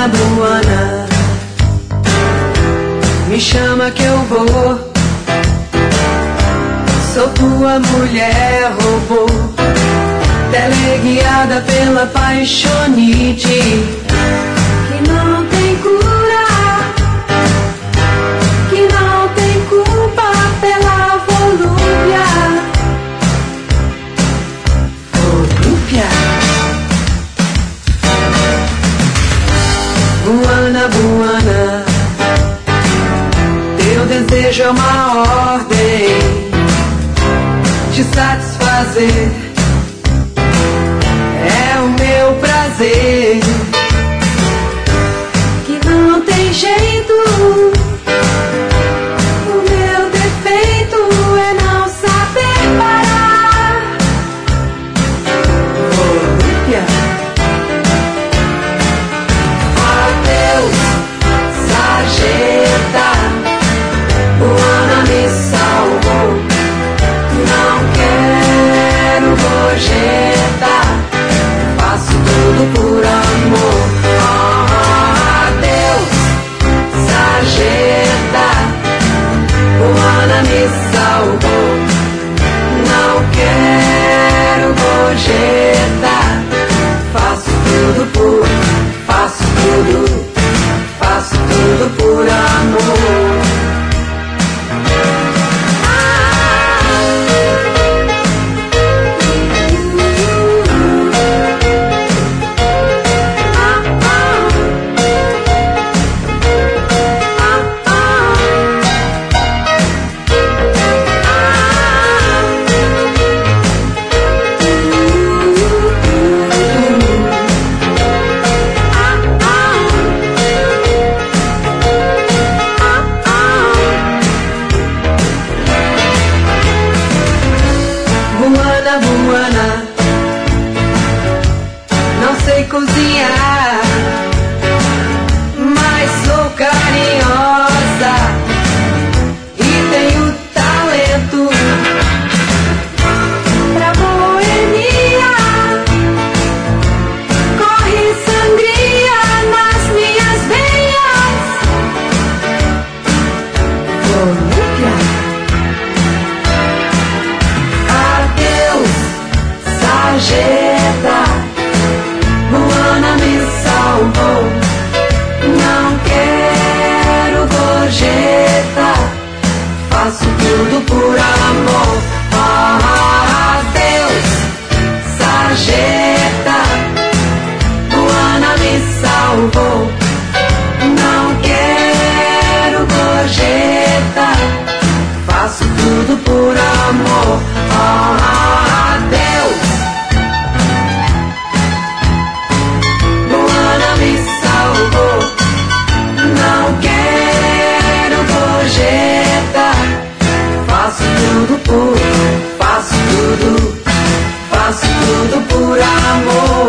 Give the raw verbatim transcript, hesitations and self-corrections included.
Buana, Buana, me chama que eu vou. Sou tua mulher robô, teleguiada pela paixonite que não tem cura, que não tem culpa pela volúpia. Volúpia. Buana, Buana, teu desejo é uma ordem te satisfazer, é o meu prazer, que não tem jeito. O meu defeito é não saber parar. Volúpia. Adeus, sarjeta, Buana me salvou. Não quero gorjeta, faço tudo por amor. Oh, adeus, sarjeta, Buana me salvou. Não quero gorjeta, faço tudo por, faço tudo, faço tudo por amor. Buana, não sei cozinhar, mas sou carinhosa e tenho talento pra boemia. Corre sangria nas minhas veias. Volúpia. Sarjeta, Buana me salvou. Não quero gorjeta, faço tudo por amor. Oh, adeus, sarjeta, Buana me salvou. Não quero gorjeta, faço tudo por amor. Oh, adeus, não quero gorjeta, faço tudo por, faço tudo, faço tudo por amor.